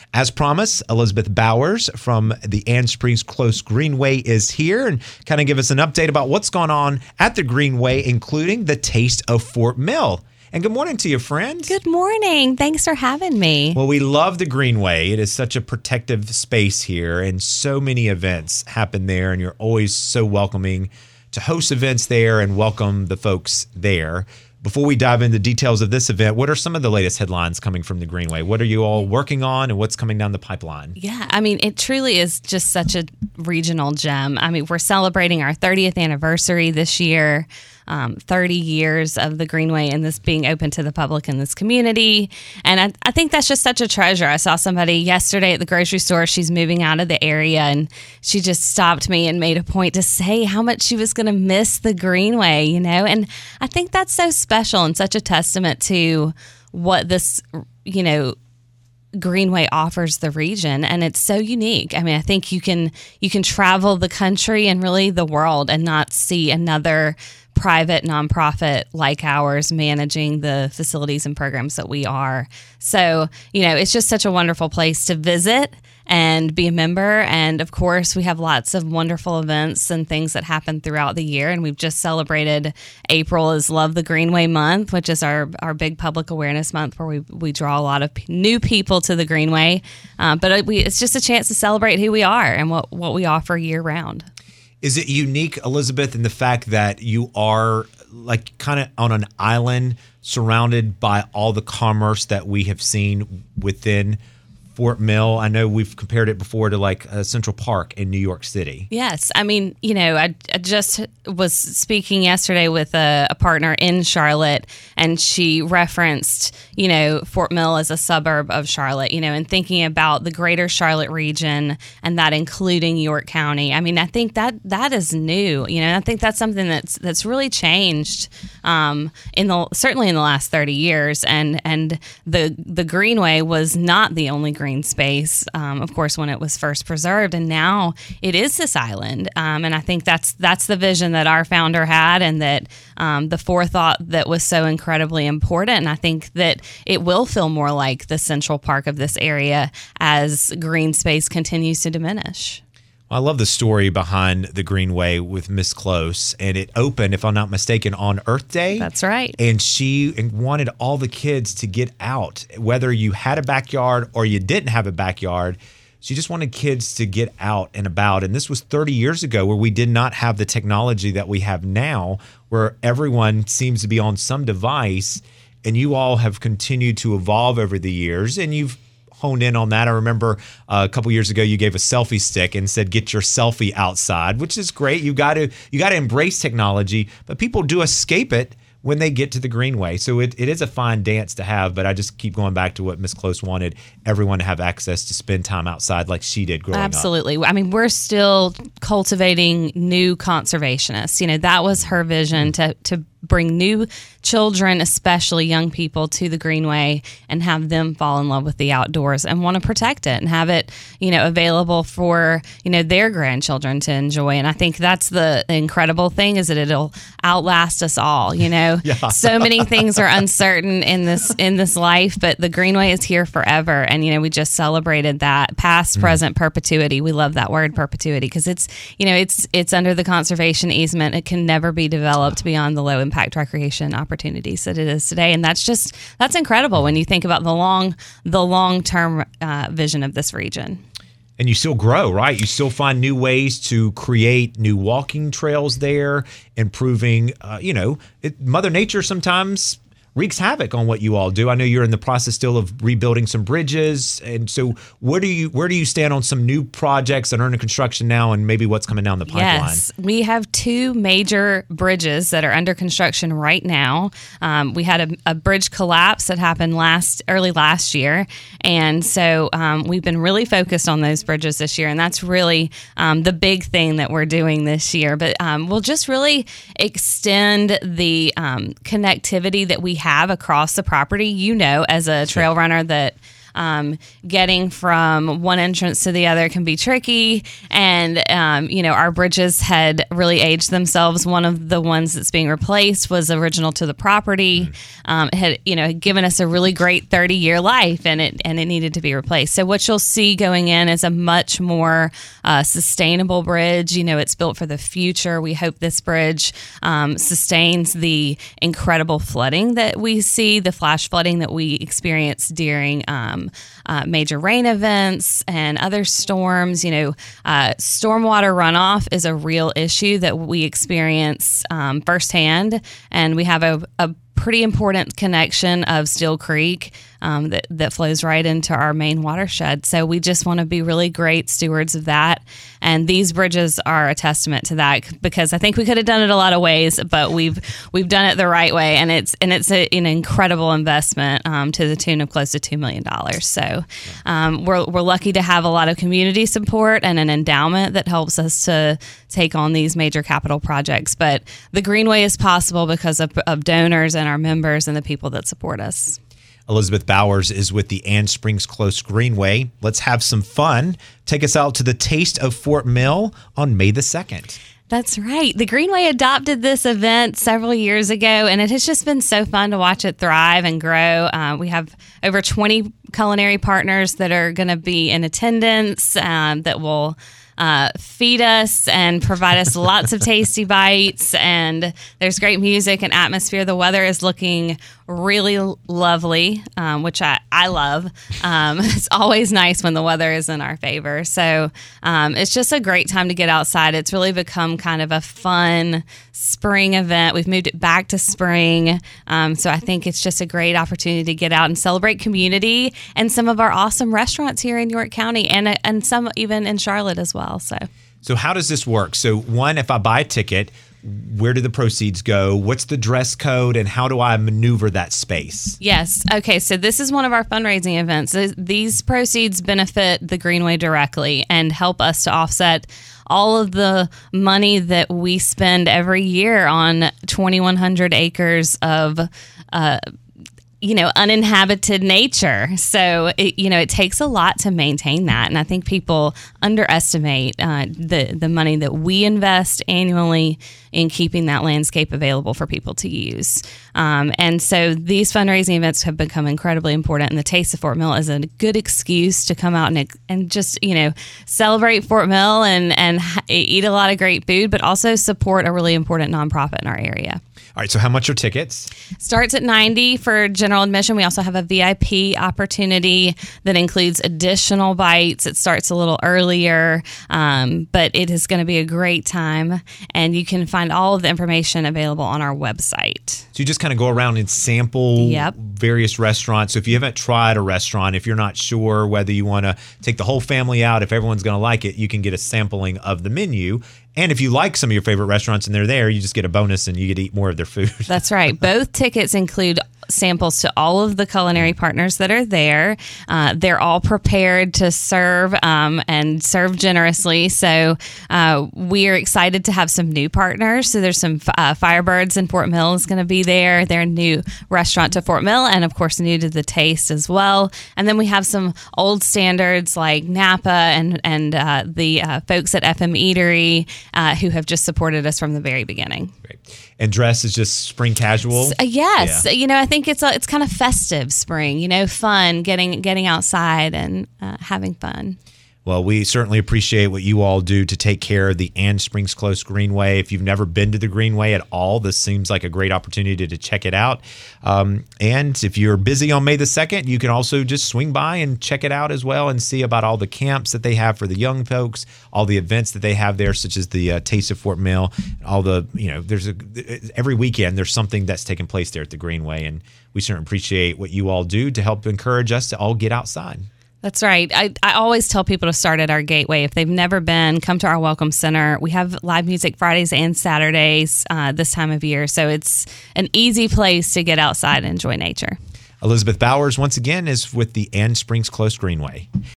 As promised, Elizabeth Bowers from the Ann Springs Close Greenway is here and kind of give us an update about what's going on at the Greenway, including the Taste of Fort Mill. And good morning to you, friend. Good morning. Thanks for having me. Well, we love the Greenway. It is such a protective space here, and so many events happen there, and you're always so welcoming to host events there and welcome the folks there. Before we dive into details of this event, what are some of the latest headlines coming from the Greenway? What are you all working on and what's coming down the pipeline? Yeah, I mean, it truly is just such a regional gem. I mean, we're celebrating our 30th anniversary this year, 30 years of the Greenway and this being open to the public in this community. And I think that's just such a treasure. I saw somebody yesterday at the grocery store. She's moving out of the area, and she just stopped me and made a point to say how much she was going to miss the Greenway, you know? And I think that's so special and such a testament to what this, you know, Greenway offers the region, and it's so unique. I mean, I think you can travel the country and really the world and not see another private nonprofit like ours managing the facilities and programs that we are. So, you know, it's just such a wonderful place to visit and be a member. And of course, we have lots of wonderful events and things that happen throughout the year. And we've just celebrated April is Love the Greenway Month, which is our big public awareness month where we draw a lot of new people to the Greenway. But it's just a chance to celebrate who we are and what we offer year round. Is it unique, Elizabeth, in the fact that you are like kind of on an island surrounded by all the commerce that we have seen within Fort Mill? I know we've compared it before to like Central Park in New York City. Yes. I mean, you know, I just was speaking yesterday with a partner in Charlotte, and she referenced, you know, Fort Mill as a suburb of Charlotte, you know, and thinking about the greater Charlotte region and that including York County. I mean, I think that is new, you know, I think that's something that's really changed certainly in the last 30 years. And the Greenway was not the only green space, of course, when it was first preserved, and now it is this island. And I think that's the vision that our founder had, and that the forethought that was so incredibly important. And I think that it will feel more like the Central Park of this area as green space continues to diminish. I love the story behind the Greenway with Miss Close, and it opened, if I'm not mistaken, on Earth Day. That's right. And she wanted all the kids to get out, whether you had a backyard or you didn't have a backyard. She just wanted kids to get out and about. And this was 30 years ago, where we did not have the technology that we have now, where everyone seems to be on some device. And you all have continued to evolve over the years, and you've honed in on that. I remember a couple years ago you gave a selfie stick and said, "Get your selfie outside," which is great. You got to embrace technology, but people do escape it when they get to the Greenway. So it is a fine dance to have, but I just keep going back to what Miss Close wanted everyone to have access to spend time outside like she did growing up. Absolutely. I mean, we're still cultivating new conservationists. You know, that was her vision, to bring new children, especially young people, to the Greenway and have them fall in love with the outdoors and want to protect it and have it, you know, available for, you know, their grandchildren to enjoy. And I think that's the incredible thing, is that it'll outlast us all, you know. Yeah. So many things are uncertain in this life, but the Greenway is here forever. And, you know, we just celebrated that past, present, perpetuity. We love that word, perpetuity, because it's, you know, it's under the conservation easement. It can never be developed beyond the low impact recreation opportunities that it is today. And that's incredible when you think about the long-term vision of this region. And you still grow, right? You still find new ways to create new walking trails there, improving, Mother Nature sometimes wreaks havoc on what you all do. I know you're in the process still of rebuilding some bridges. And so where do you stand on some new projects that are under construction now, and maybe what's coming down the pipeline? Yes, we have two major bridges that are under construction right now. We had a bridge collapse that happened early last year. And so we've been really focused on those bridges this year. And that's really the big thing that we're doing this year. But we'll just really extend the connectivity that we have across the property. You know, as a trail runner, that getting from one entrance to the other can be tricky. And, our bridges had really aged themselves. One of the ones that's being replaced was original to the property. It had given us a really great 30-year life, and it needed to be replaced. So what you'll see going in is a much more sustainable bridge. It's built for the future. We hope this bridge sustains the incredible flooding that we see, the flash flooding that we experience during major rain events and other storms. Stormwater runoff is a real issue that we experience firsthand, and we have a pretty important connection of Steel Creek that flows right into our main watershed. So we just want to be really great stewards of that. And these bridges are a testament to that, because I think we could have done it a lot of ways, but we've done it the right way. And it's an incredible investment to the tune of close to $2 million. So we're lucky to have a lot of community support and an endowment that helps us to take on these major capital projects. But the Greenway is possible because of donors and our members and the people that support us. Elizabeth Bowers is with the Ann Springs Close Greenway. Let's have some fun. Take us out to the Taste of Fort Mill on May the 2nd. That's right. The Greenway adopted this event several years ago, and it has just been so fun to watch it thrive and grow. We have over 20 culinary partners that are going to be in attendance that will feed us and provide us lots of tasty bites. And there's great music and atmosphere. The weather is looking really lovely, which I love. It's always nice when the weather is in our favor. So it's just a great time to get outside. It's really become kind of a fun spring event. We've moved it back to spring. So I think it's just a great opportunity to get out and celebrate community and some of our awesome restaurants here in York County and some even in Charlotte as well. So how does this work? So one, if I buy a ticket, where do the proceeds go? What's the dress code, and how do I maneuver that space? Yes. Okay. So this is one of our fundraising events. These proceeds benefit the Greenway directly and help us to offset all of the money that we spend every year on 2,100 acres of uninhabited nature. So, it takes a lot to maintain that. And I think people underestimate the money that we invest annually in keeping that landscape available for people to use. And so these fundraising events have become incredibly important. And the Taste of Fort Mill is a good excuse to come out and just, celebrate Fort Mill and eat a lot of great food, but also support a really important nonprofit in our area. All right, so how much are tickets? Starts at $90 for general admission. We also have a VIP opportunity that includes additional bites. It starts a little earlier, but it is going to be a great time, and you can find all of the information available on our website. So you just kind of go around and sample Yep. various restaurants. So if you haven't tried a restaurant, if you're not sure whether you want to take the whole family out, if everyone's going to like it, you can get a sampling of the menu. And if you like some of your favorite restaurants and they're there, you just get a bonus and you get to eat more of their food. That's right. Both tickets include samples to all of the culinary partners that are there. They're all prepared to serve and serve generously. So we are excited to have some new partners. So there's some Firebirds in Fort Mill is going to be there. They're a new restaurant to Fort Mill and, of course, new to the Taste as well. And then we have some old standards like Napa and the folks at FM Eatery who have just supported us from the very beginning. Great. And dress is just spring casual? Yes. Yeah. I think it's kind of festive spring, fun, getting outside and having fun. Well, we certainly appreciate what you all do to take care of the Ann Springs Close Greenway. If you've never been to the Greenway at all, this seems like a great opportunity to check it out. And if you're busy on May the 2nd, you can also just swing by and check it out as well and see about all the camps that they have for the young folks, all the events that they have there, such as the Taste of Fort Mill, all the, every weekend there's something that's taking place there at the Greenway. And we certainly appreciate what you all do to help encourage us to all get outside. That's right. I always tell people to start at our gateway. If they've never been, come to our Welcome Center. We have live music Fridays and Saturdays this time of year. So it's an easy place to get outside and enjoy nature. Elizabeth Bowers, once again, is with the Ann Springs Close Greenway.